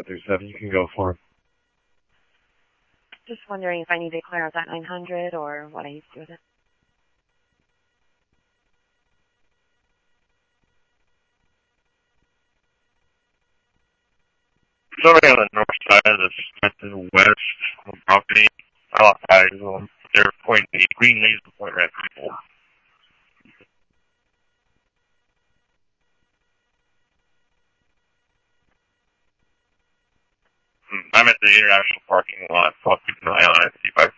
737, you can go for it. Just wondering if I need to clear out that 900 or what I need to do with it. Somebody on the north side of the Smith and West property. I lost eyes on them. They're pointing the green laser pointer at people. I'm at the international parking lot, so I'll keep an eye on it, see if I